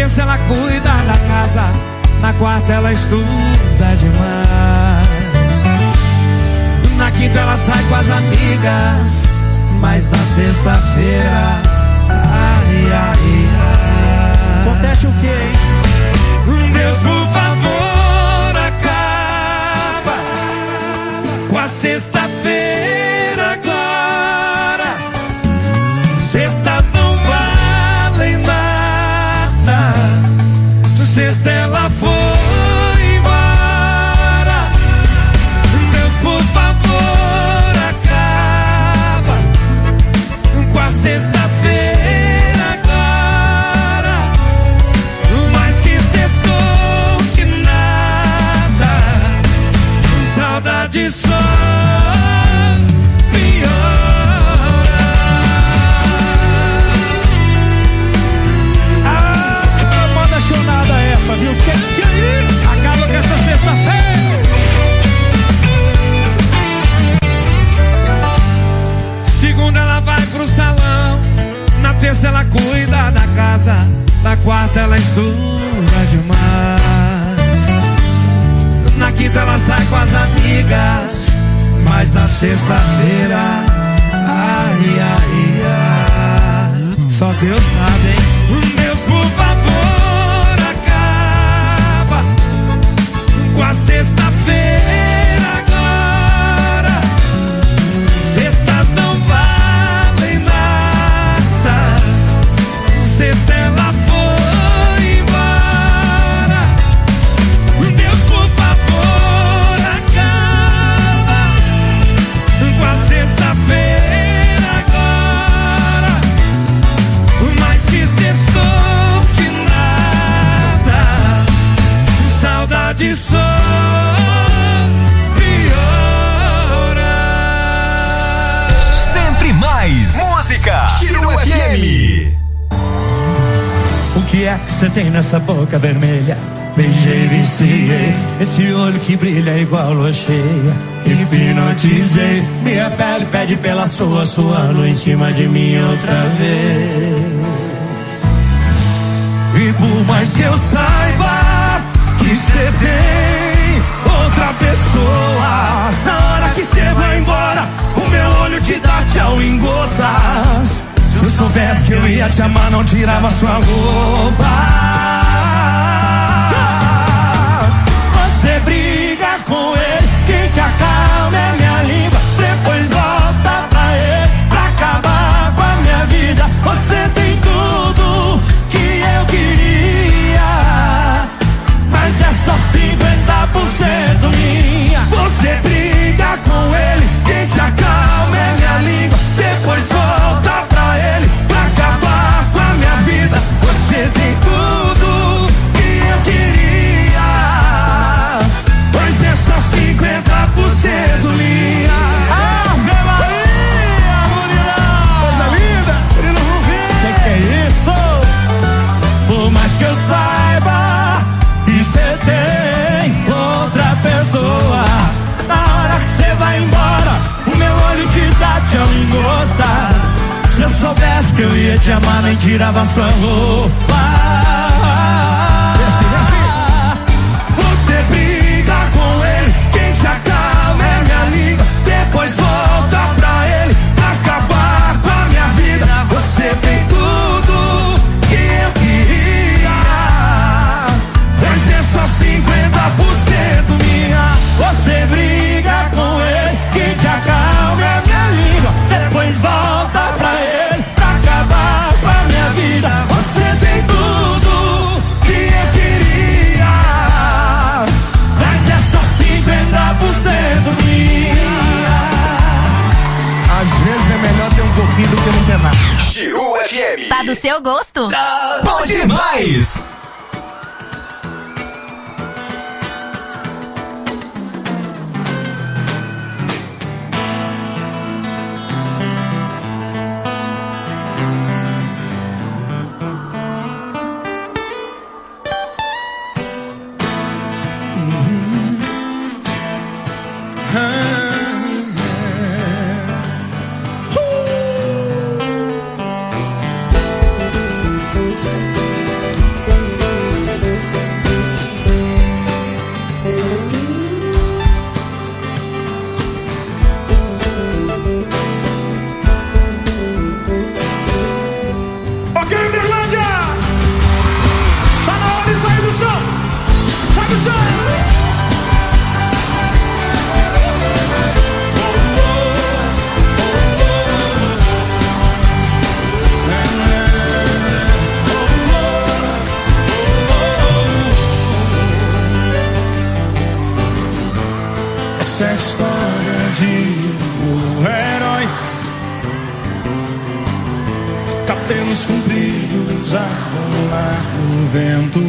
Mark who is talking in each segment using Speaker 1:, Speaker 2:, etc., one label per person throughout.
Speaker 1: terça ela cuida da casa, na quarta ela estuda demais. Na quinta ela sai com as amigas, mas na sexta-feira, ai, ai, ai.
Speaker 2: Acontece o quê, hein?
Speaker 1: Deus, por favor, acaba com a sexta-feira agora. Sextas não valem nada. Sexta ela foi embora. Deus, por favor, acaba com a sexta-feira agora. Mais que sextou que nada, saudade só piora.
Speaker 2: Moda chonada essa, viu? Que é isso?
Speaker 1: Acaba com essa sexta-feira. Segunda ela vai pro salão, na terça ela cuida da casa, na quarta ela estuda demais. Na quinta ela sai com as amigas, mas na sexta-feira, ai, ai, ai. Só Deus sabe, hein? Deus, por favor, acaba com a sexta-feira agora. Sextas não valem nada. Sexta ela foi embora. Deus, por favor, acaba com a sexta-feira agora. Mais que sextou que nada, saudade só piora.
Speaker 3: Sempre mais música. Chiru FM.
Speaker 1: O que é que você tem nessa boca vermelha? Beijei, viciei, esse olho que brilha igual lua cheia. Hipnotizei, minha pele pede pela sua, suando em cima de mim outra vez. E por mais que eu saiba que cê tem outra pessoa, na hora que cê vai embora, o meu olho te dá tchau em gotas. Se eu soubesse que eu ia te amar, não tirava sua roupa. Você briga com ele, quem te acalma é minha língua. Depois volta pra ele, pra acabar com a minha vida. Você tem tudo que eu queria, mas é só 50% minha. Você briga com ele, quem te acalma é minha língua. Depois volta pra ele, pra acabar com a minha vida. Você tem tudo que eu queria, pois é só 50% minha. Ave Maria, Murilão! Coisa linda! Murilo Rufino! Que é isso? Por mais que eu saiba que cê tem outra pessoa, na hora que cê vai embora, o meu olho te dá tchau em gota. Se eu soubesse que eu ia te amar, nem tirava sua roupa. Você briga com ele, quem te acalma é minha língua. Depois volta pra ele, pra acabar com a minha vida. Você tem tudo que eu queria, mas é só 50% minha. Você briga com ele, quem te acalma é minha língua. Depois volta pra ele, pra acabar com a minha vida. Você tem tudo que eu queria, mas é só 50% minha. Às vezes é melhor ter um pouquinho do que não ter nada.
Speaker 3: Chiru FM.
Speaker 4: Tá do seu gosto?
Speaker 3: Bom demais.
Speaker 1: Essa é a história de um herói, cabelos compridos a rolar no vento,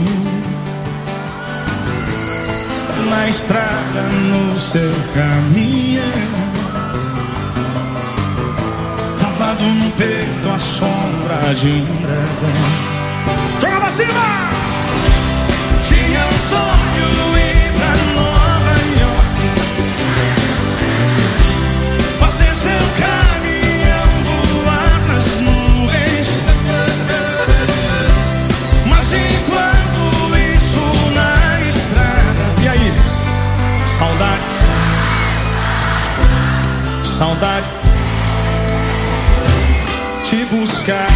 Speaker 1: na estrada no seu caminho, travado no peito a sombra de um dragão. Joga pra cima! Tinha um sonho ir pra Nova York, fazer seu caminhão voar nas nuvens, mas enquanto isso na estrada, e aí? Saudade, saudade, te buscar.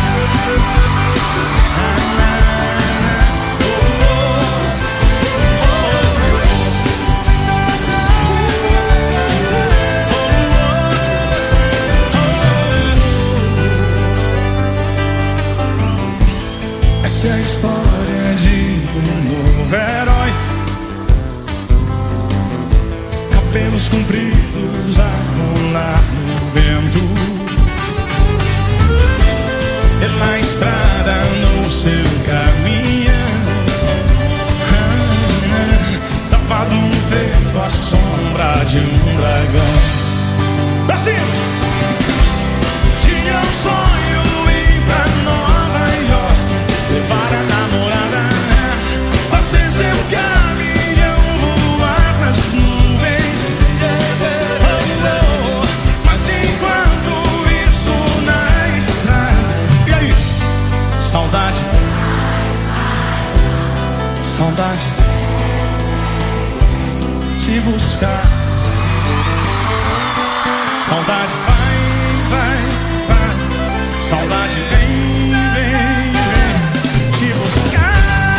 Speaker 1: Essa é a história de um novo herói, cabelos compridos a rolar no vento, pela estrada no seu caminho, travado no peito a sombra de um dragão. Brasil! Tinha um sonho ir pra Nova York, levar a namorada, fazer seu caminhão voar nas nuvens, mas enquanto isso na estrada, e aí? Saudade, saudade, te buscar. Saudade vai, vai, vai, saudade vem, vem, vem, te buscar.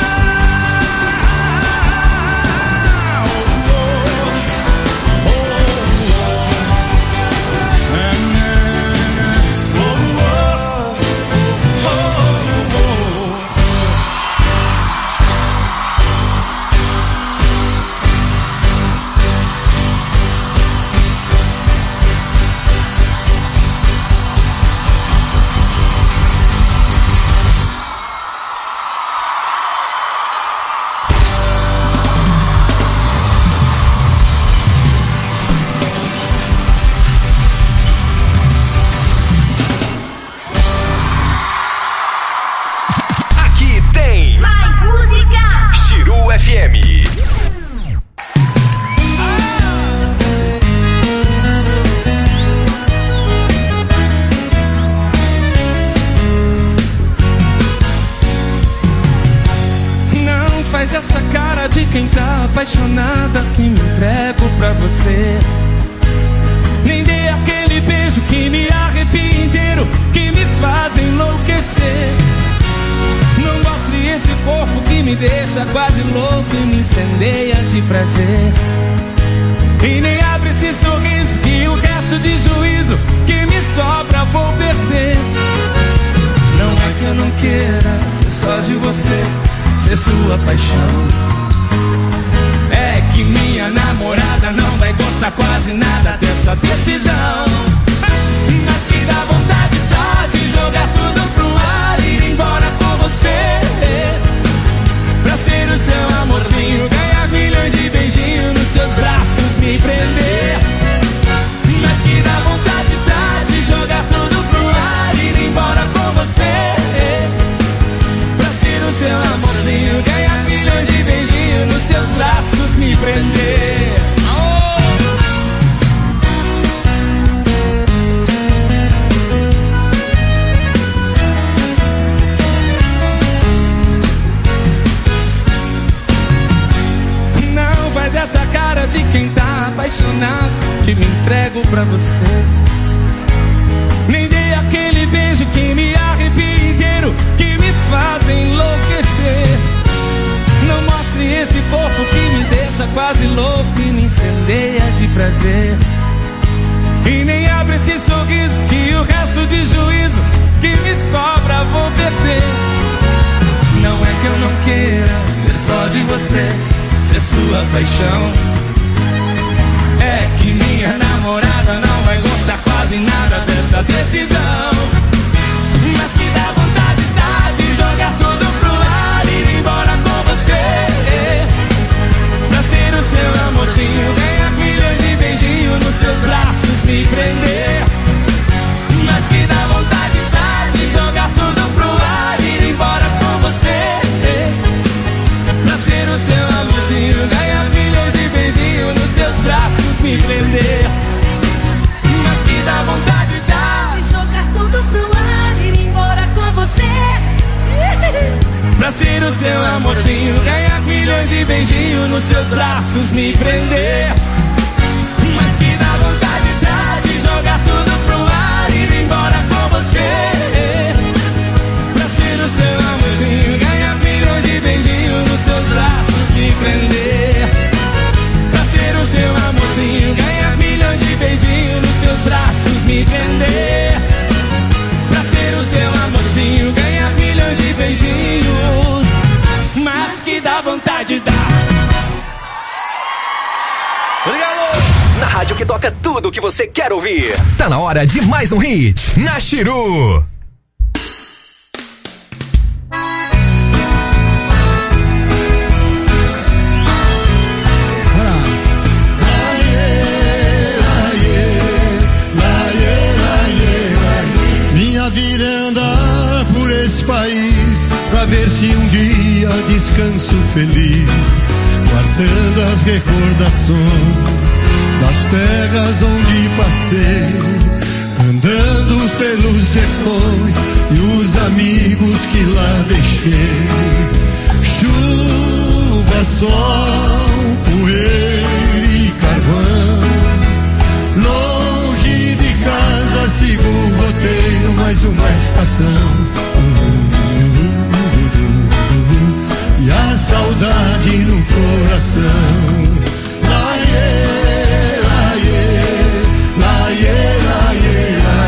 Speaker 4: Faz essa cara de quem tá apaixonada, que me entrego pra você. Nem dê aquele beijo que me arrepia inteiro, que me faz enlouquecer. Não mostre esse corpo que me deixa quase louco e me incendeia de prazer. E nem abre esse sorriso que o resto de juízo que me sobra vou perder. Não é que eu não queira ser só de você, ser sua paixão. É que minha namorada não vai gostar quase nada dessa decisão. Mas que dá vontade de jogar tudo pro ar e ir embora com você, pra ser o seu amorzinho, ganhar milhões de beijinhos nos seus braços, me prender. Mas que dá vontade de jogar tudo pro ar e ir embora com você, pra ser o seu amorzinho, ganhar milhões de beijinhos nos seus braços, me prender. Não faz essa cara de quem tá apaixonado, que me entrego pra você. Nem dê aquele beijo que me arrepia inteiro, que me faz enlouquecer. Não mostre esse corpo que me deixa quase louco e me incendeia de prazer. E nem abre esse sorriso que o resto de juízo que me sobra vou perder. Não é que eu não queira ser só de você, ser sua paixão. É que minha namorada não vai gostar quase nada dessa decisão. Mas que dá vontade de jogar tudo pro ar e ir embora com você, pra ser o seu amorzinho, ganhar milhões de beijinhos nos seus braços, me prender. Mas que dá vontade de jogar tudo pro ar e ir embora com você, pra ser o seu amorzinho, ganhar milhões de beijinhos nos seus braços, me prender. Mas que dá vontade de
Speaker 5: jogar tudo pro ar e ir embora com você,
Speaker 4: pra ser o seu amorzinho, ganhar milhões de beijinhos nos seus braços, me prender. Mas que dá vontade de jogar tudo pro ar e ir embora com você, pra ser o seu amorzinho, ganhar milhões de beijinhos nos seus braços, me prender. Pra ser o seu amorzinho, ganhar milhões de beijinhos nos seus braços, me prender. Pra ser o seu amorzinho, ganhar milhões de beijinhos, mas que dá vontade de dar.
Speaker 3: Obrigado! Na rádio que toca tudo o que você quer ouvir. Tá na hora de mais um hit na Chiru.
Speaker 1: Minha vida é andar por esse país pra ver se um dia descanso feliz, guardando as recordações das terras onde passei, andando pelos sertões e os amigos que lá deixei. Chuva, sol, poeira e carvão, longe de casa sigo o roteiro, mais uma estação. E a saudade no coração. Laiê, laiê, laiê, laiê,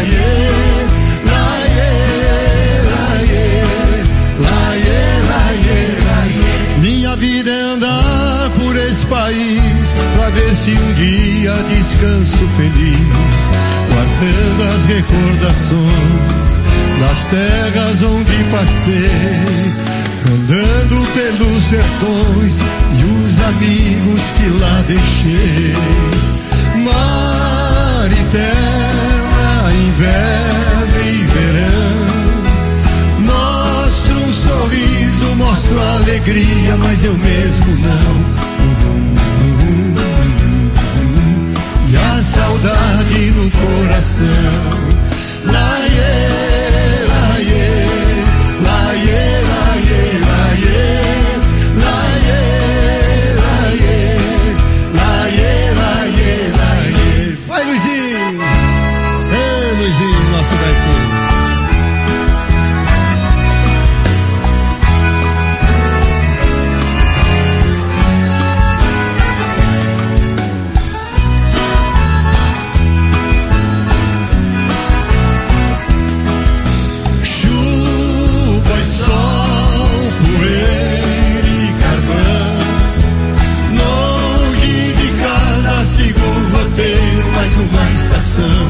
Speaker 1: laiê, laiê, laiê, laiê, laiê. Minha vida é andar por esse país pra ver se um dia descanso feliz, guardando as recordações das terras onde passei, andando pelos sertões e os amigos que lá deixei. Mar e terra, inverno e verão, mostro um sorriso, mostro alegria, mas eu mesmo não. E a saudade no coração. Laiê, laiê, laiê, laiê, laiê, laiê, laiê, laiê, laiê. Vai, Luizinho! Ei, Luizinho, nosso gaiteiro. Mais uma estação.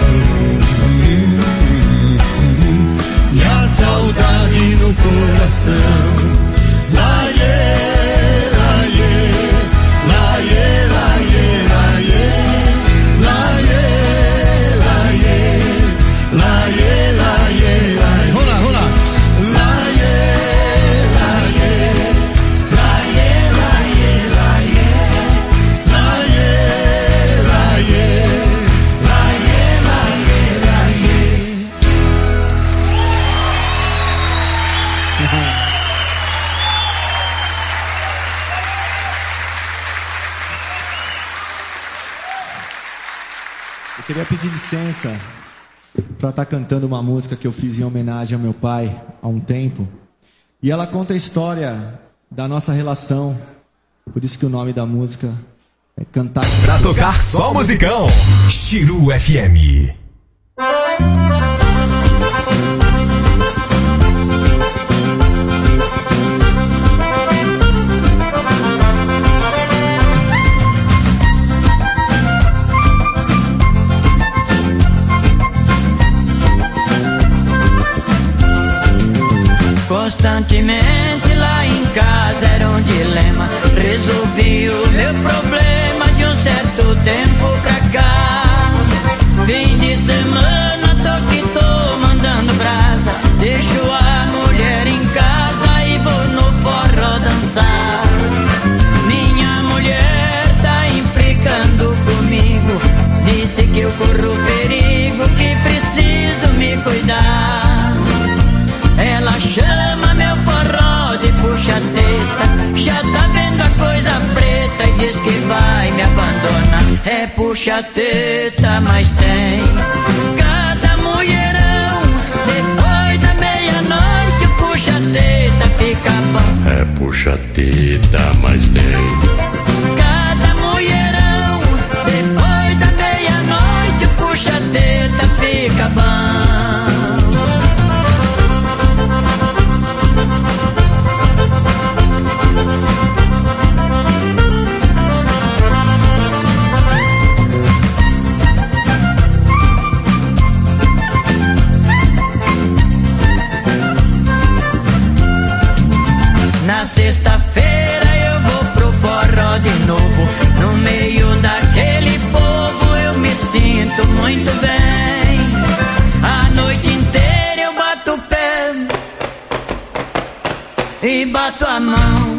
Speaker 1: E a saudade no coração. Laiê, laiê, laiê, laiê, laiê, laiê, laiê, laiê, laiê, laiê. Rola, rola. Laiê, laiê, laiê, laiê, laiê, laiê.
Speaker 2: Eu queria pedir licença para estar cantando uma música que eu fiz em homenagem ao meu pai há um tempo. E ela conta a história da nossa relação. Por isso que o nome da música é Cantar.
Speaker 3: Pra tocar só musicão, Chiru FM.
Speaker 6: puxa teta, mas tem cada mulherão. Depois da meia-noite, puxa teta, fica bom.
Speaker 7: É puxa teta, mas tem
Speaker 6: cada mulherão. Depois da meia-noite, puxa teta, fica bom. Na sexta-feira eu vou pro forró de novo. No meio daquele povo eu me sinto muito bem. A noite inteira eu bato o pé e bato a mão.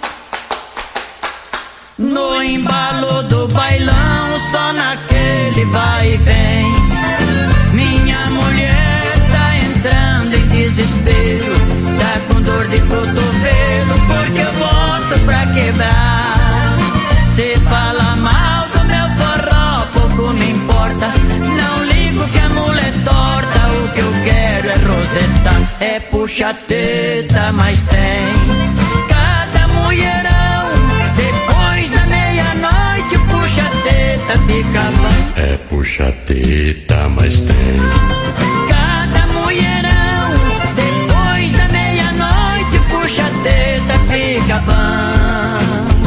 Speaker 6: No embalo do bailão, só naquele vai e vem. Minha mulher tá entrando em desespero, tá com dor de cotovelo, porque eu boto pra quebrar. Se fala mal do meu forró, pouco me importa. Não ligo que a mulher torta, o que eu quero é rosetar. É puxa teta, mas tem cada mulherão. Depois da meia-noite, puxa teta, fica bom.
Speaker 7: É puxa teta, mas tem
Speaker 6: cada mulherão. Depois da meia-noite, puxa teta, fica bom.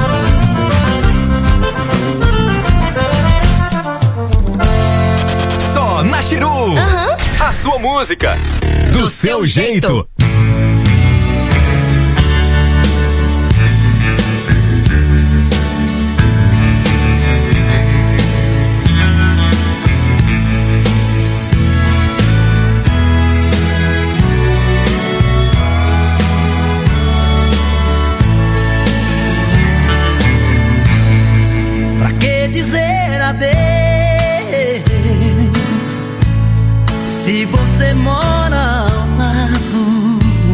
Speaker 3: Só na Chiru. A sua música do seu jeito.
Speaker 6: Pra que dizer adeus se você mora ao lado?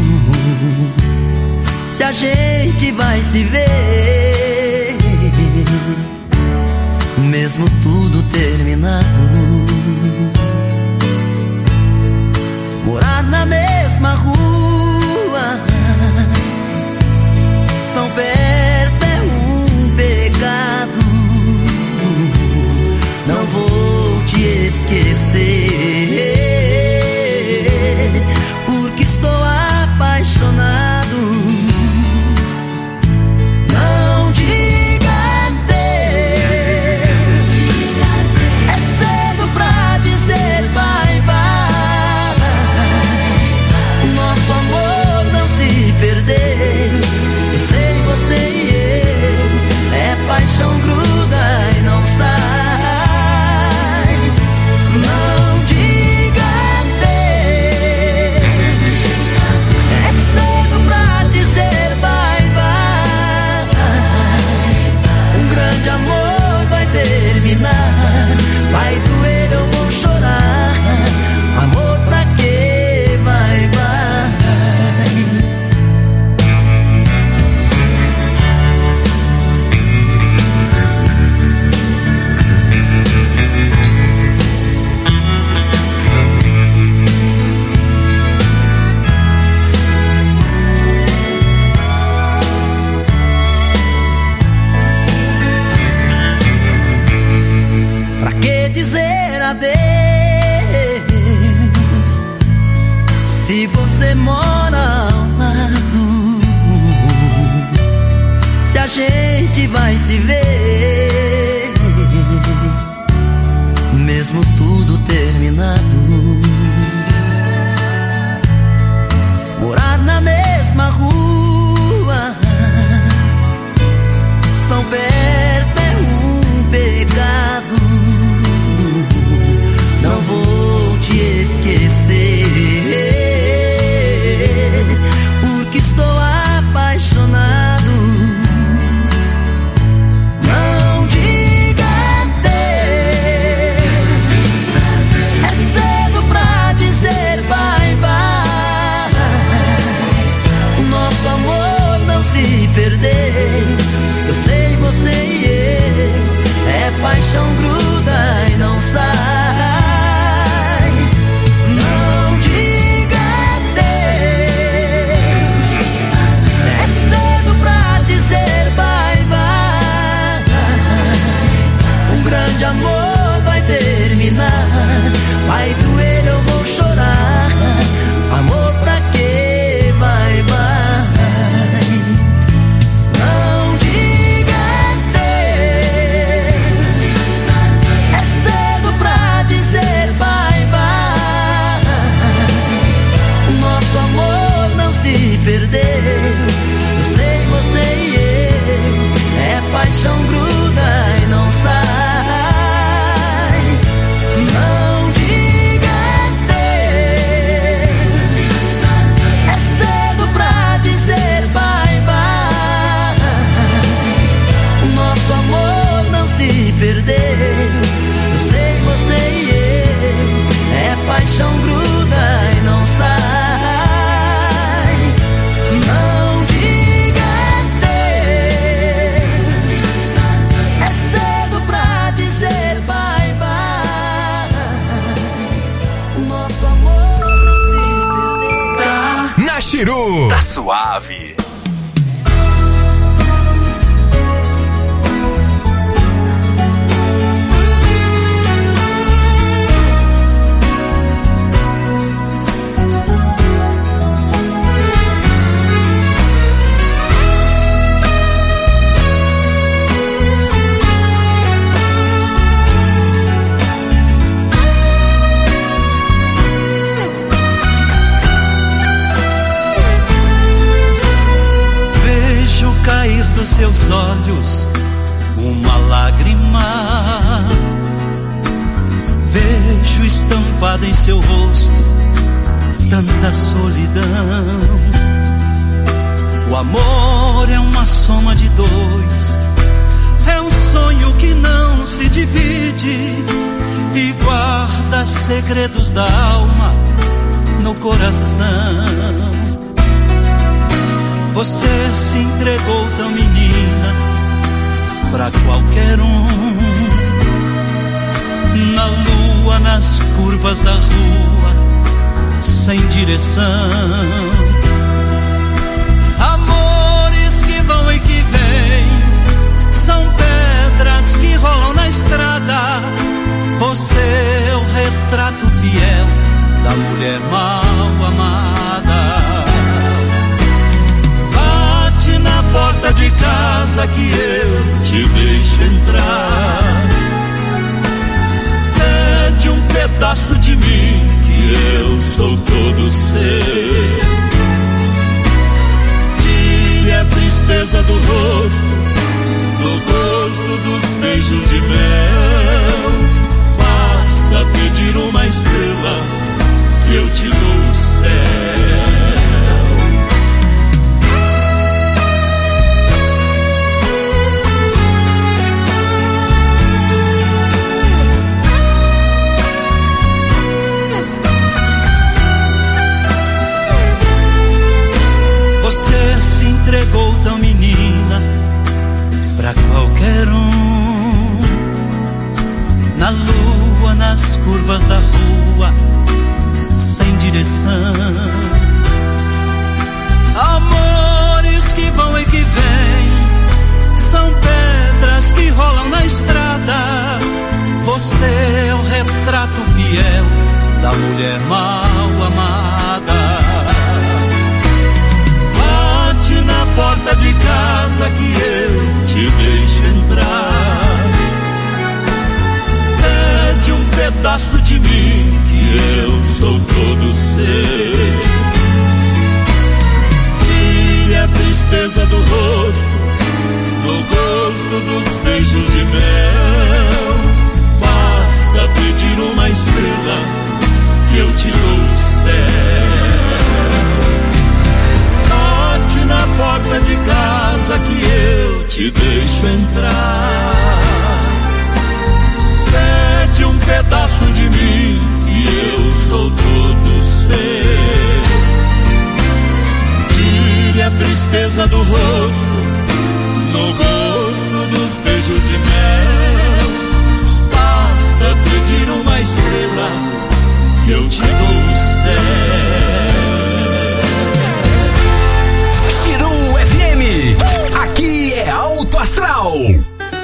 Speaker 6: Se a gente vai se ver, mesmo tudo terminado. Morar na mesma rua, tão perto é um pecado. Não vou te esquecer, porque estou apaixonado. Não diga adeus, é cedo pra dizer bye bye. O nosso amor não se perdeu. Eu sei, você e eu, é paixão, gruda e não sai. Não diga adeus, é cedo pra dizer bye bye. Um grande amor vai terminar, vai doer, eu vou chorar. Amor pra quê? Bye bye. Pra que dizer adeus se você mora ao lado? Se a gente vai se ver, mesmo tudo terminado. Morar na mesma rua, tão perto é um pecado. Não vou te esquecer, porque estou apaixonado. Não diga adeus, é cedo pra dizer bye bye.
Speaker 3: Chiru, tá suave.
Speaker 8: Cair dos seus olhos uma lágrima, vejo estampada em seu rosto tanta solidão. O amor é uma soma de dois, é um sonho que não se divide e guarda segredos da alma no coração. Você se entregou tão menina pra qualquer um, na lua, nas curvas da rua, sem direção. Amores que vão e que vêm, são pedras que rolam na estrada. Você é o retrato fiel da mulher mal amada. Na porta de casa que eu te deixo entrar, pede um pedaço de mim que eu sou todo seu. Tire a tristeza do rosto, do gosto dos beijos de mel. Basta pedir uma estrela que eu te dou o céu. Você se entregou tão menina pra qualquer um, na lua, nas curvas da rua, sem direção. Amores que vão e que vêm, são pedras que rolam na estrada. Você é o retrato fiel da mulher mal amada. Na porta de casa que eu te deixo entrar, pede um pedaço de mim que eu sou todo seu. Tire a tristeza do rosto, do gosto dos beijos de mel. Basta pedir uma estrela que eu te dou o céu. Na porta de casa que eu te deixo entrar, pede um pedaço de mim que eu sou todo seu. Tire a tristeza do rosto, no gosto dos beijos de mel. Basta pedir uma estrela que eu te dou o céu.
Speaker 3: Chiru FM, aqui é Alto Astral.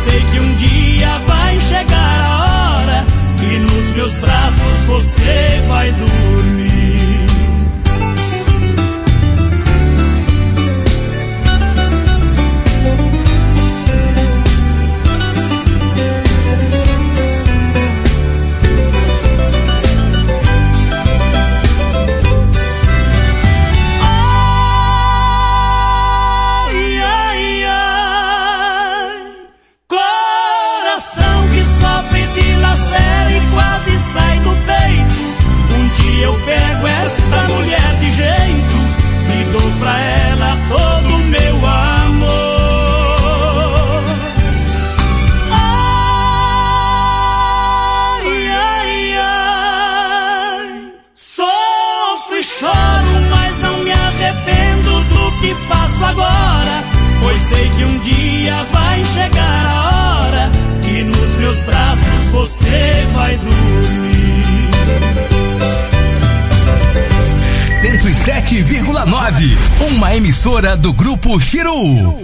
Speaker 1: sei que um dia vai chegar a hora que nos meus braços você vai dormir. Eu pego esta mulher de jeito e dou pra ela todo o meu amor. Ai, ai, ai, sofro e choro, mas não me arrependo do que faço agora, pois sei que um dia vai chegar a hora que nos meus braços você vai dormir.
Speaker 3: 107,9, uma emissora do Grupo Chiru.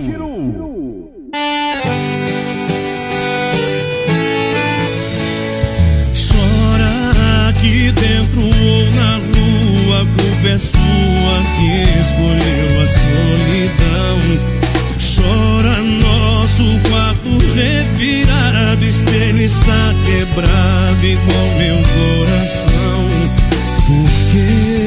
Speaker 1: Chora aqui dentro ou na rua, a culpa é sua que escolheu a solidão. Chora, nosso quarto revirado, espelho está quebrado igual meu coração. Por quê?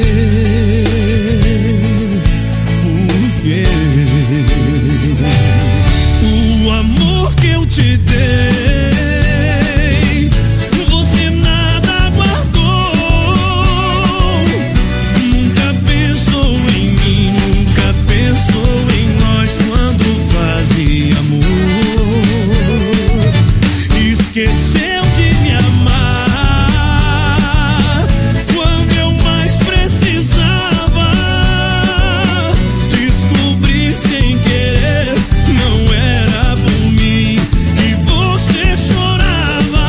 Speaker 1: O amor que eu te dei, você nada guardou. Nunca pensou em mim, nunca pensou em nós quando fazia amor. Esqueceu de me amar quando eu mais precisava. Descobri sem querer, não era por mim que você chorava.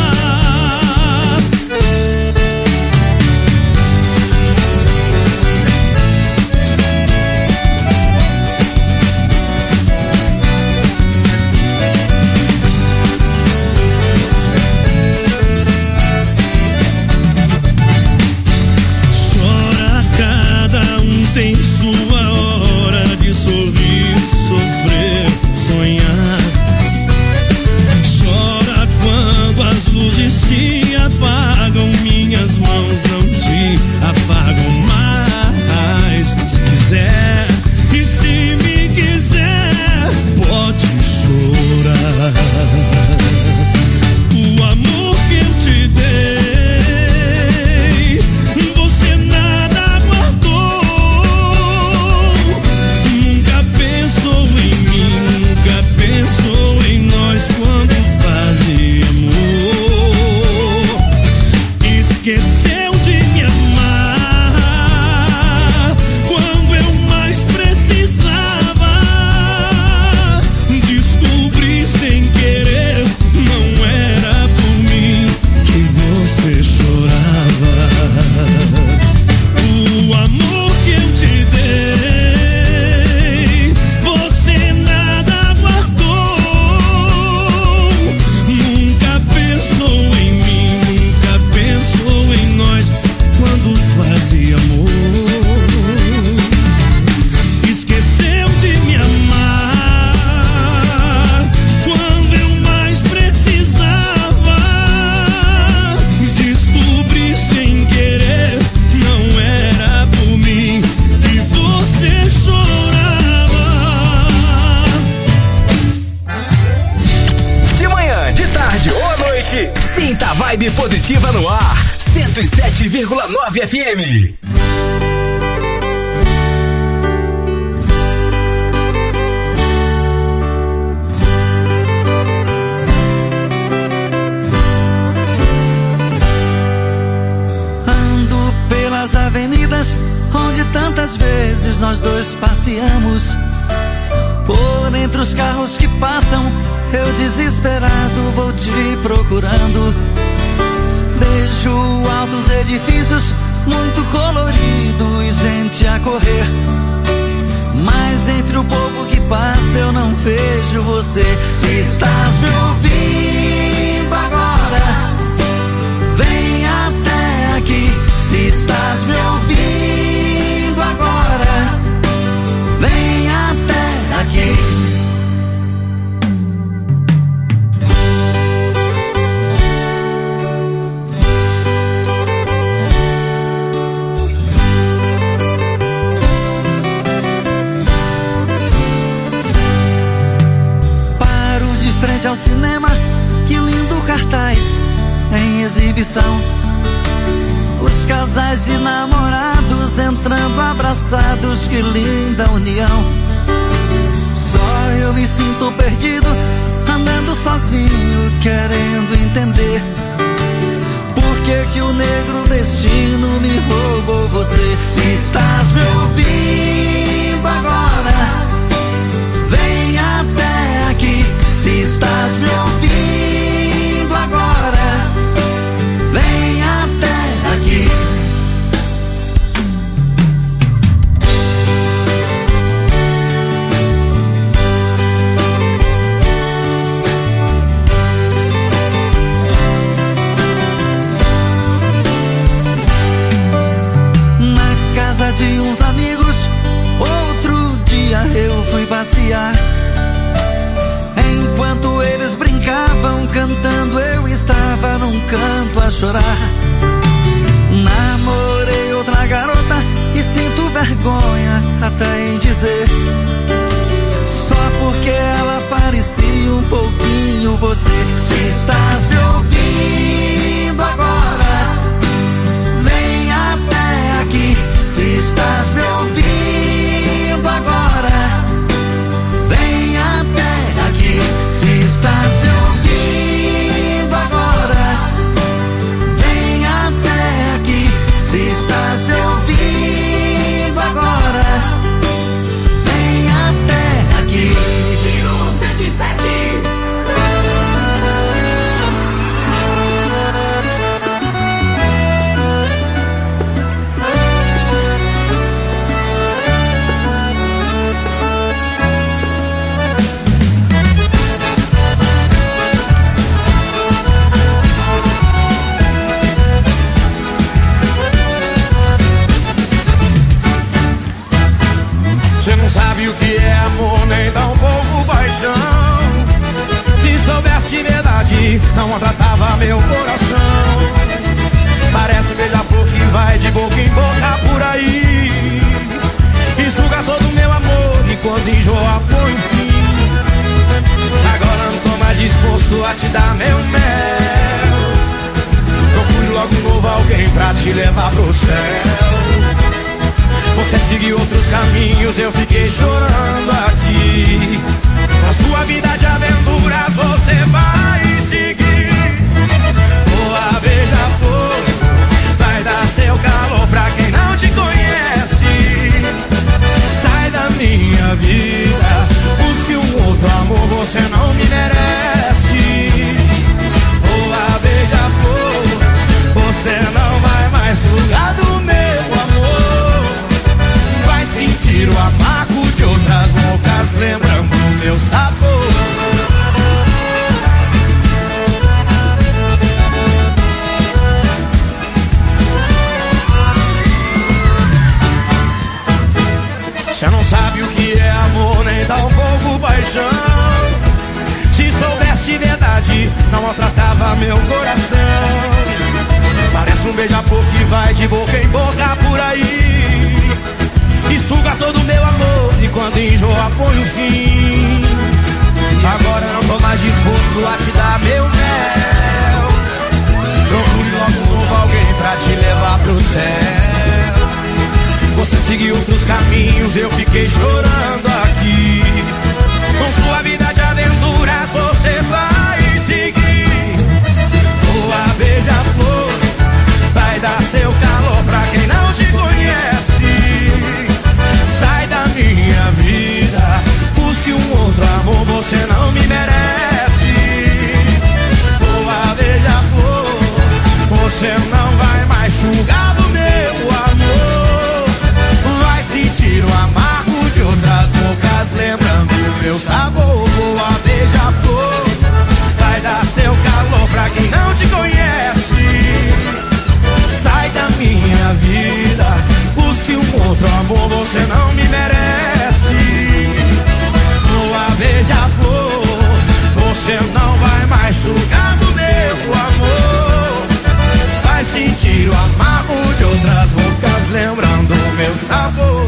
Speaker 1: Chora, cada um tem sua hora de sorrir, sofrer, sonhar. Chora quando as luzes se apagam, minhas mãos não te apagam mais. Se quiser e se me quiser, pode chorar. O amor que eu te dei, você nada guardou. Nunca pensou em mim, nunca pensou em nós quando fazia amor. Esqueceu de me amar quando eu mais precisava. Descobri sem querer, não era por mim que você chorava. O amor que eu te dei, você nada guardou. Nunca pensou em mim, nunca pensou em nós quando fazia amor. Esqueceu de me amar quando eu mais precisava. Descobri sem querer, não era por mim que você chorava.
Speaker 3: De manhã, de tarde ou à noite, sinta a vibe positiva no ar. 107,9 FM.
Speaker 8: Ando pelas avenidas onde tantas vezes nós dois passeamos. Por entre os carros que passam, eu desesperado vou te procurando. Vejo altos edifícios, muito colorido e gente a correr. Mas entre o povo que passa eu não vejo você. Se estás me ouvindo agora, vem até aqui. Se estás me ouvindo agora, vem até aqui. Frente ao cinema, que lindo cartaz em exibição. Os casais de namorados entrando abraçados, que linda união. Só eu me sinto perdido, andando sozinho, querendo entender por que o negro destino me roubou você. Se estás me ouvindo agora, vem até aqui. Se estás me ouvindo agora, vem até aqui. Na casa de uns amigos, outro dia eu fui passear. Enquanto eles brincavam cantando, eu estava num canto a chorar. Namorei outra garota e sinto vergonha até em dizer, só porque ela parecia um pouquinho você. Se estás me ouvindo agora, vem até aqui. Se estás me ouvindo agora, vem até aqui. Se estás me ouvindo agora, vem até aqui. Se estás me ouvindo agora, vem até aqui. Tiro 107.
Speaker 1: Sabe o que é amor, nem tão pouco paixão. Se soubesse de verdade, não maltratava meu coração. Parece beija-flor que vai de boca em boca por aí e suga todo o meu amor, enquanto enjoa põe um fim. Agora não tô mais disposto a te dar meu mel. Procure logo um novo alguém pra te levar pro céu. Você seguiu outros caminhos, eu fiquei chorando aqui. Na sua vida de aventuras você vai seguir. Boa beija-flor, vai dar seu calor pra quem não te conhece. Sai da minha vida, busque um outro amor, você não me merece. Boa beija-flor, você não vai mais sugar do meu amor. Sentir o amargo de outras bocas, lembrando o meu sabor. Você não sabe o que é amor, nem tão pouco paixão. Se soubesse de verdade, não maltratava meu coração. Parece um beija-flor que vai de boca em boca por aí e suga todo o meu amor, e quando enjoa põe um fim. Agora não tô mais disposto a te dar meu mel. Procure logo um novo alguém pra te levar pro céu. Você seguiu outros caminhos, eu fiquei chorando aqui. Com sua vida de aventuras você vai seguir. Boa beija-flor, vai dar seu calor pra quem não te conhece. Sai da minha vida, busque um outro amor, você não me merece. Boa beija-flor, você não vai mais sugar do meu amor. Vai sentir o amargo de outras bocas, lembra meu sabor. Voa, beija-flor, vai dar seu calor pra quem não te conhece. Sai da minha vida, busque um outro amor, você não me merece. Voa, beija-flor, você não vai mais sugar do meu amor. Vai sentir o amargo de outras bocas, lembrando o meu sabor.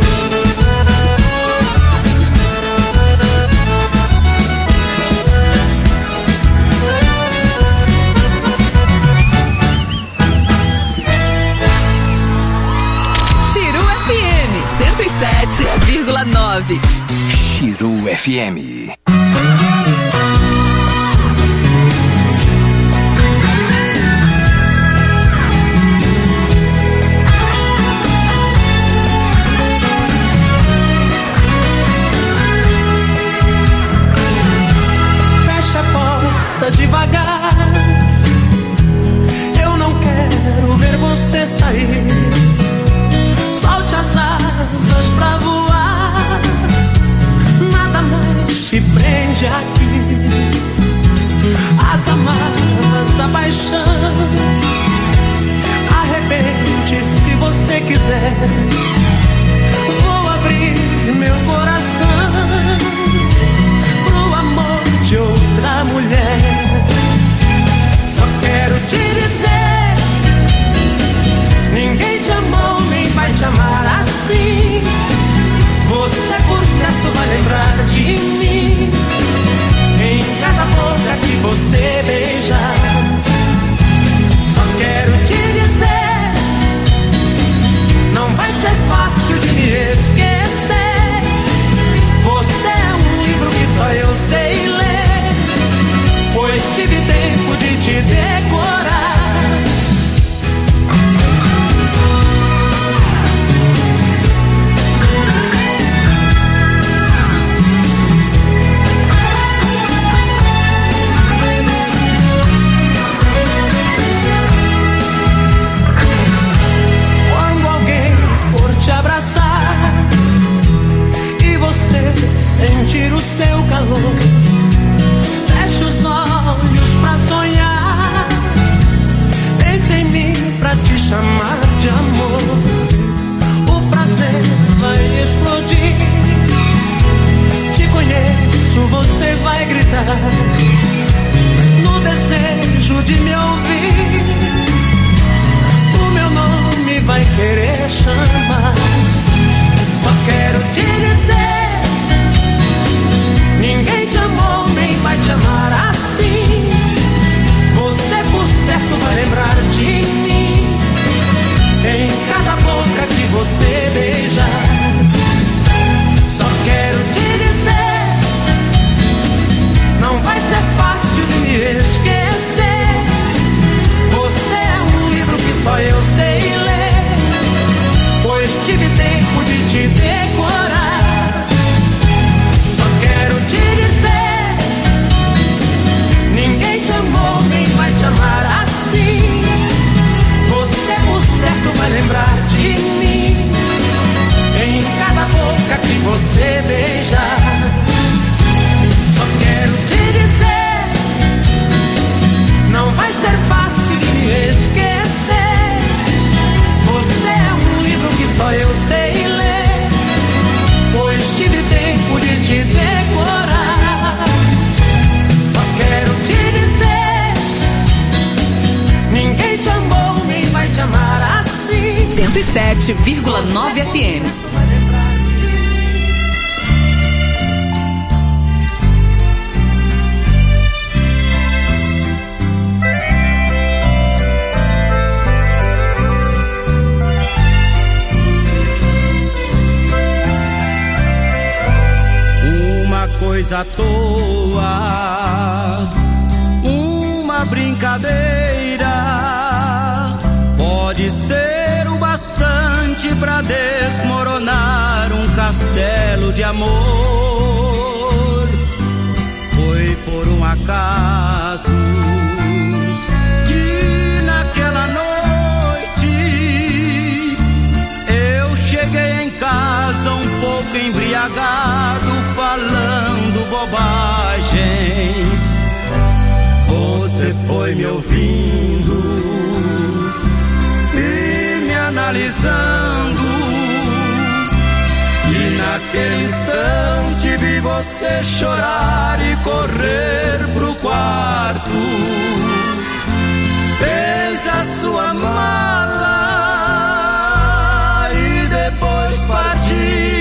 Speaker 9: Chiru FM 107,9.
Speaker 3: Chiru FM.
Speaker 8: Devagar, eu não quero ver você sair. Solte as asas pra voar, nada mais te prende aqui. As amarras da paixão, arrebente se você quiser. Vou abrir meu coração pro amor de outra mulher. Só quero te dizer, ninguém te amou nem vai te amar assim. Você por certo vai lembrar de mim em cada boca que você beijar. Só quero te dizer, não vai ser fácil de me esquecer. Você é um livro que só eu sei ler, pois tive tempo de te decorar. Quando alguém for te abraçar e você sentir o seu calor, feche os olhos pra sonhar. Pense em mim pra te chamar de amor. O prazer vai explodir. Te conheço, você vai gritar no desejo de me ouvir. O meu nome vai querer chamar. Só quero te dizer, ninguém te amou nem vai te amar assim. Você por certo vai lembrar de mim em cada boca que você beijar. Só quero te dizer, não vai ser fácil de me esquecer. Você é um livro que só eu sei ler, pois tive tempo de te decorar. Só quero te dizer, ninguém te amou nem vai te amar assim. Você por certo vai lembrar de mim em cada boca que você beijar. Só quero te dizer, não vai ser fácil de me esquecer. Você é um livro que só eu sei ler, pois tive tempo de te decorar. Só quero te dizer, ninguém te amou nem vai te amar assim.
Speaker 9: 107,9 FM.
Speaker 8: Coisa à toa, uma brincadeira, pode ser o bastante pra desmoronar um castelo de amor. Foi por um acaso que naquela noite eu cheguei em casa um pouco embriagado, falando bobagens. Você foi me ouvindo e me analisando, e naquele instante vi você chorar e correr pro quarto. Fez a sua mala e depois partiu.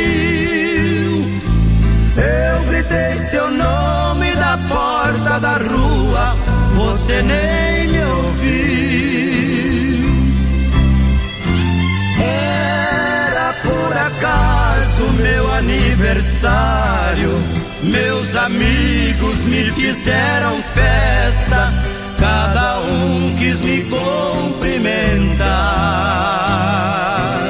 Speaker 8: Eu gritei seu nome da porta da rua, você nem me ouviu. Era por acaso meu aniversário, meus amigos me fizeram festa, cada um quis me cumprimentar.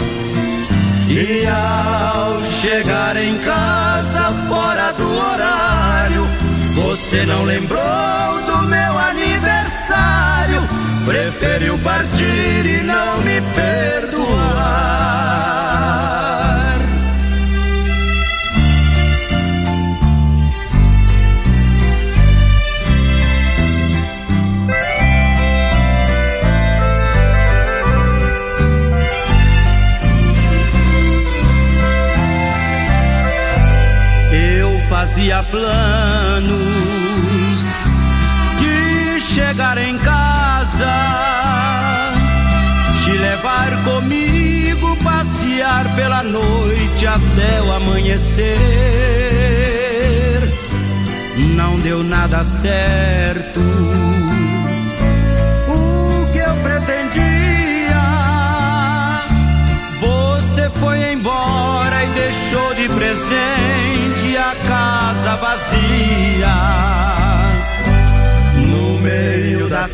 Speaker 8: E ao chegar em casa fora do horário, você não lembrou do meu aniversário, preferiu partir e não me perdoar. Fazia planos de chegar em casa, te levar comigo, passear pela noite até o amanhecer. Não deu nada certo o que eu pretendia. Você foi embora e deixou de presente a casa vazia. No meio da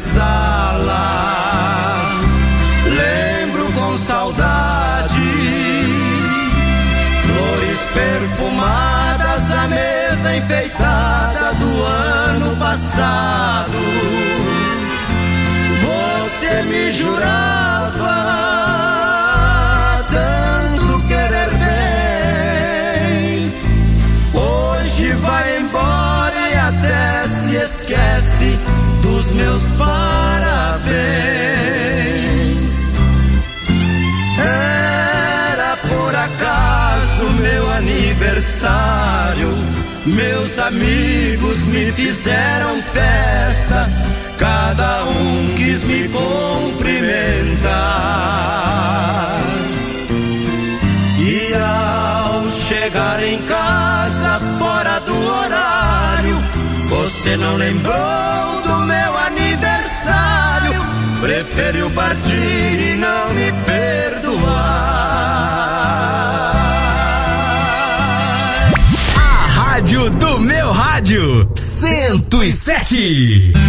Speaker 8: sala, lembro com saudade, flores perfumadas, a mesa enfeitada do ano passado. Você me jurava tanto querer bem, hoje vai embora e até se esquece dos meus parabéns. Era por acaso meu aniversário, meus amigos me fizeram festa, cada um quis me cumprimentar. E ao chegar em casa fora do horário, você não lembrou do meu aniversário, preferiu partir e não me perdoar.
Speaker 3: A rádio do meu rádio 107.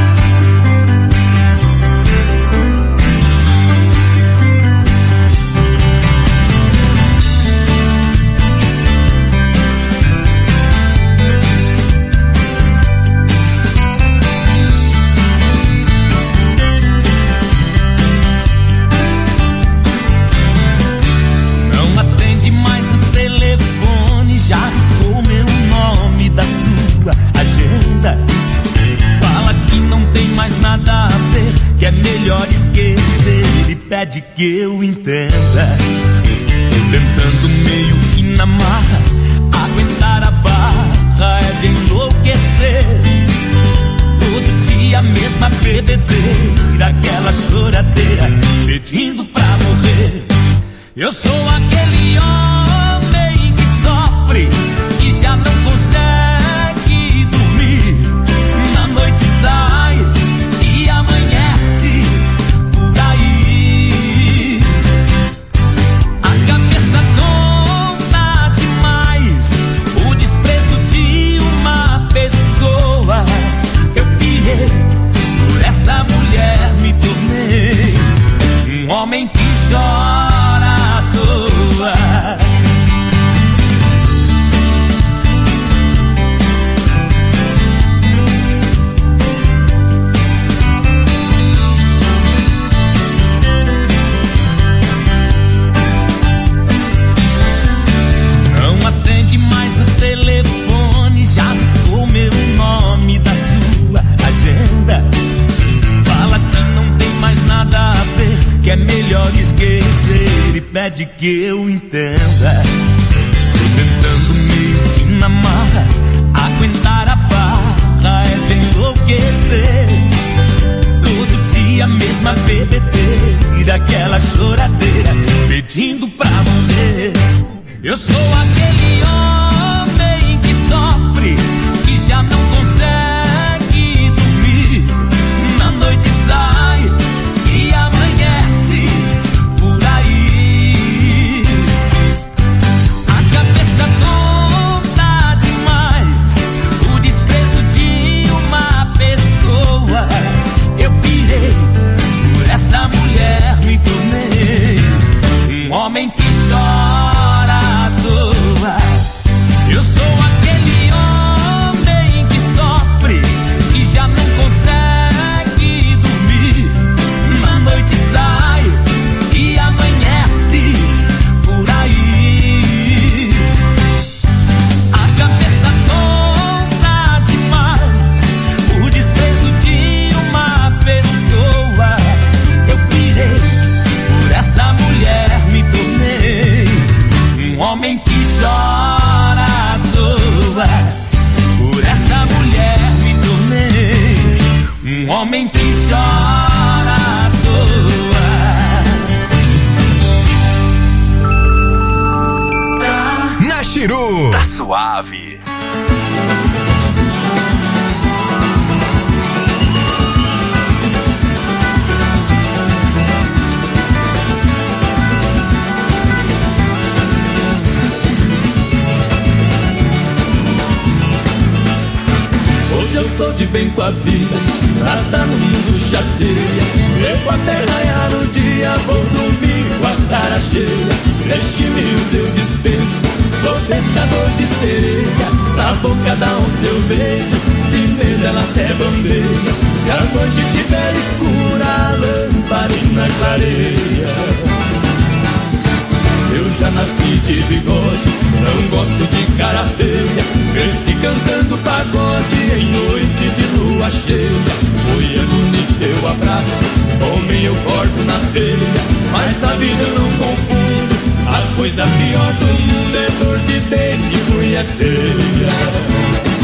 Speaker 4: Já riscou meu nome da sua agenda. Fala que não tem mais nada a ver, que é melhor esquecer, e pede que eu entenda. Tentando meio que na marra aguentar a barra é de enlouquecer. Todo dia a mesma bebedeira, aquela choradeira pedindo pra morrer. Eu sou aquele homem que sofre, que já não consegue dormir. Na noite sai e amanhece por aí. A cabeça conta demais o desprezo de uma pessoa. Eu pirei, por essa mulher me tornei um homem que chora à toa.
Speaker 1: pede que eu entenda. Tô tentando meio que na marra aguentar a barra, é de enlouquecer. Todo dia a mesma bebedeira, aquela choradeira pedindo pra morrer. Eu sou aquele homem que sofre, que já não consegue dormir. Na noite sai e amanhece por aí. A cabeça tonta demais, o desprezo de uma pessoa. Eu pirei, por essa mulher me tornei um homem que chora à toa. Eu sou aquele homem que sofre, que já não consegue dormir. Na noite sai e amanhece por aí. A cabeça tonta demais, o desprezo de uma pessoa. Eu pirei, por essa mulher me tornei um homem que chora à toa. Por essa mulher me tornei um homem que chora à toa.
Speaker 3: Na Chiru, tá suave.
Speaker 1: Hoje eu tô de bem com a vida, nada no mundo chateia. Devo até raiar no dia, vou dormir com a cara cheia. Neste humilde eu dispenso, sou pescador de sereia. Na boca dá um seu beijo, de medo ela até bambeia. Se a noite tiver escura, a lamparina clareia. Eu já nasci de bigode, não gosto de cara feia. Cresci cantando pagode em noite de lua cheia. Mulher bonita eu abraço, homem eu corto na feia. Mas na vida eu não confundo, a coisa pior do mundo é dor de dente e mulher feia.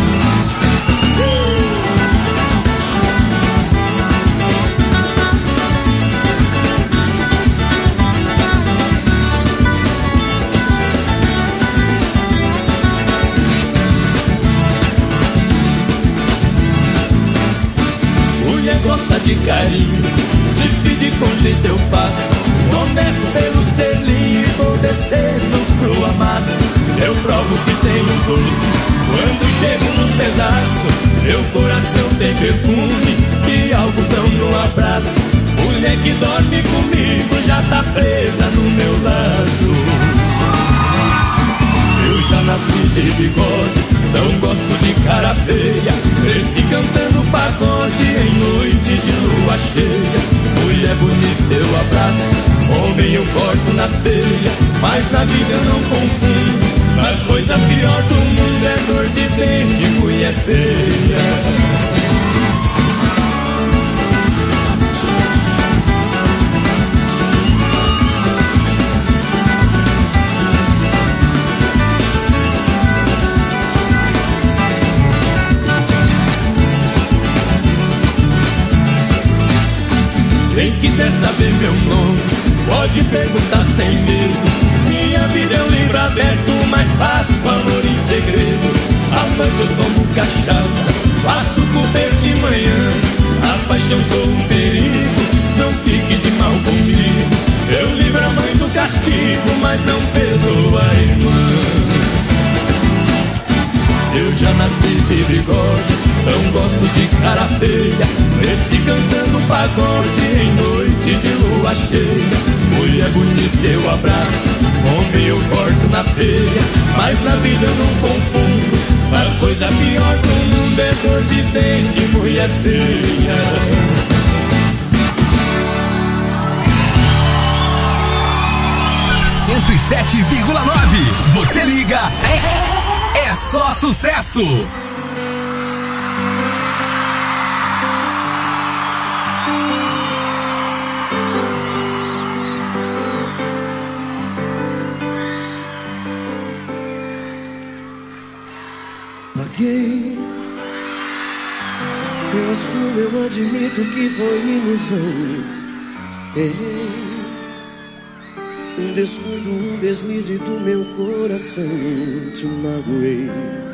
Speaker 1: Gosta de carinho, se pedir com jeito eu faço. Começo pelo selinho e vou descendo pro amasso. Eu provo que tenho doce quando chego no pedaço. Meu coração tem perfume e algodão no abraço. Mulher que dorme comigo já tá presa no meu laço. Eu já nasci de bigode, não gosto de cara feia. Cresci cantando pagode em noite de lua cheia. Mulher bonita eu abraço, homem eu corto na feia. Mas na vida eu não confundo, a coisa pior do mundo é dor de dente e mulher feia. 'Quiser saber meu nome, pode perguntar sem medo. Minha vida é um livro aberto, mas faço amor em segredo. À noite eu tomo cachaça, faço comer de manhã. A paixão sou um perigo, não fique de mal comigo. Eu livro a mãe do castigo, mas não perdoo a irmã. Eu já nasci de bigode, não gosto de cara feia. Cresci cantando pagode em noite de lua cheia. Mulher bonita eu abraço, homem eu corto na feia. Mas na vida eu não confundo, a coisa pior do mundo é dor de dente e mulher feia.
Speaker 3: 107,9. Você liga, é só sucesso.
Speaker 10: vaguei. Eu assumo, eu admito que foi ilusão. Errei. Um descuido, um deslize do meu coração. Te magoei.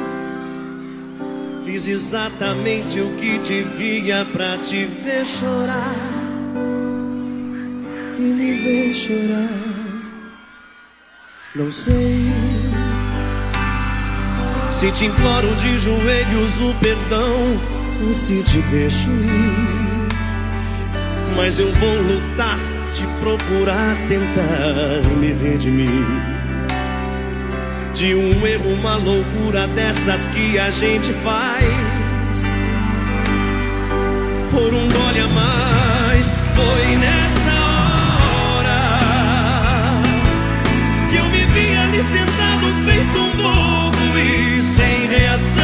Speaker 10: Fiz exatamente o que devia pra te ver chorar e me ver chorar. Não sei se te imploro de joelhos o perdão ou se te deixo ir, mas eu vou lutar, te procurar, tentar me redimir de um erro, uma loucura dessas que a gente faz por um gole a mais. Foi nessa hora que eu me vi ali sentado feito um bobo e sem reação,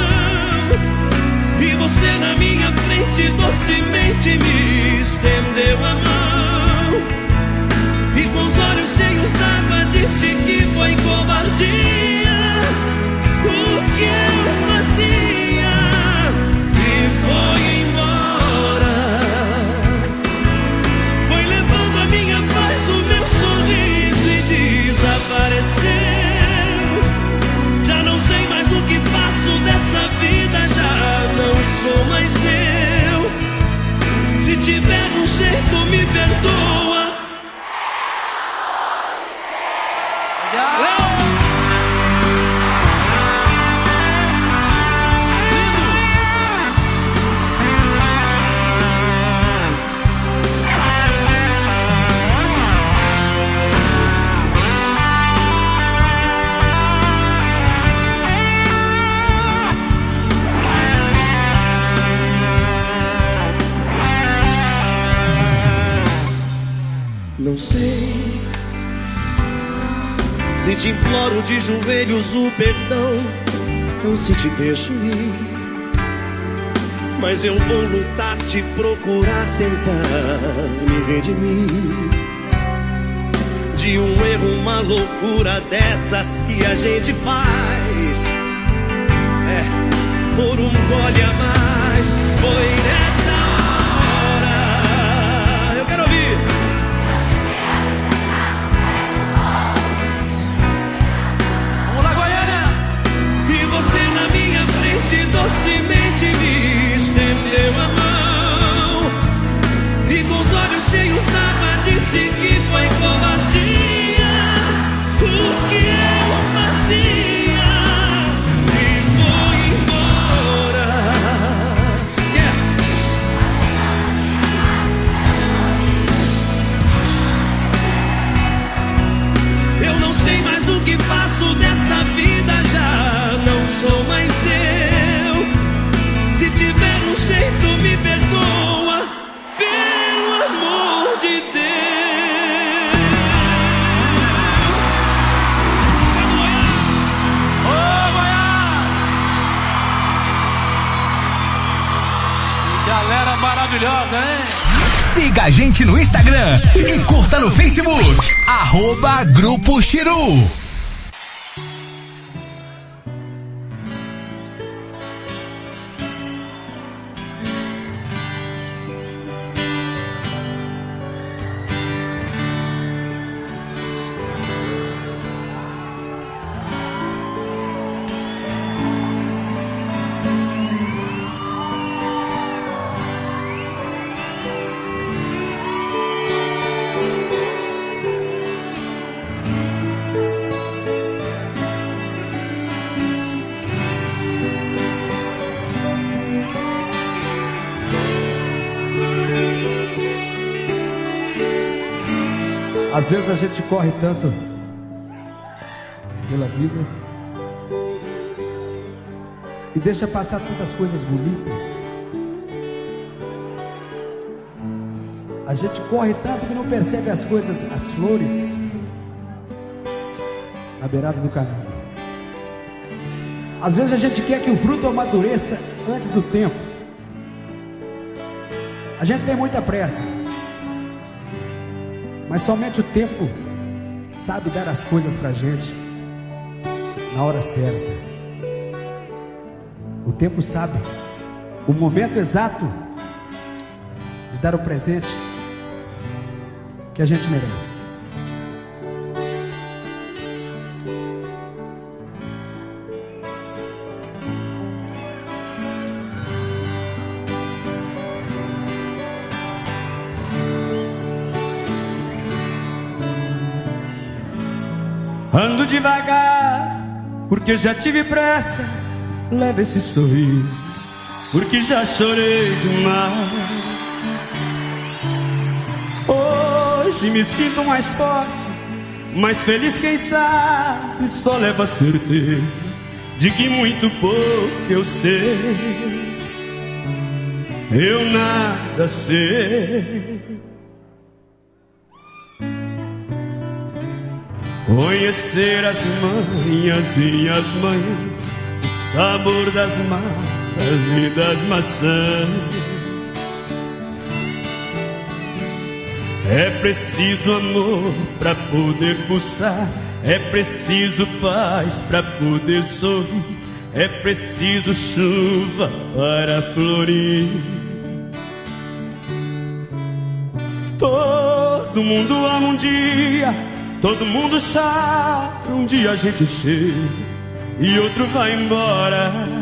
Speaker 10: e você na minha frente docemente me estendeu a mão e com os olhos cheios d'água disse que foi covardia o que eu fazia e foi embora. Foi levando a minha paz, o meu sorriso e desapareceu. Já não sei mais o que faço dessa vida, já não sou mais eu. Se tiver um jeito me perdoa. Não sei se te imploro de joelhos o perdão ou se te deixo ir, mas eu vou lutar, te procurar, tentar me redimir de um erro, uma loucura dessas que a gente faz por um gole a mais. Foi nessa hora, eu quero ouvir. Você na minha frente docemente me estendeu a mão e com os olhos cheios d'água disse que foi covardia o que eu fazia e foi embora. Eu não sei mais o que faço dessa vida, já não sou mais eu. Se tiver um jeito me perdoa, pelo amor de Deus. Ô Goiás! Que galera maravilhosa, hein?
Speaker 3: Siga a gente no Instagram e curta no Facebook @Grupo Chiru.
Speaker 11: Às vezes a gente corre tanto pela vida e deixa passar tantas coisas bonitas. A gente corre tanto que não percebe as coisas, as flores na beirada do caminho. Às vezes a gente quer que o fruto amadureça antes do tempo. A gente tem muita pressa, mas somente o tempo sabe dar as coisas pra gente na hora certa. O tempo sabe o momento exato de dar o presente que a gente merece.
Speaker 10: Ando devagar, porque já tive pressa. Leva esse sorriso, porque já chorei demais. Hoje me sinto mais forte, mais feliz, quem sabe. Só leva a certeza de que muito pouco eu sei. Eu nada sei. Conhecer as manhas e as manhãs, o sabor das massas e das maçãs. É preciso amor pra poder pulsar, é preciso paz pra poder sorrir, é preciso chuva para florir. Todo mundo ama um dia, todo mundo chora, um dia a gente chega e outro vai embora.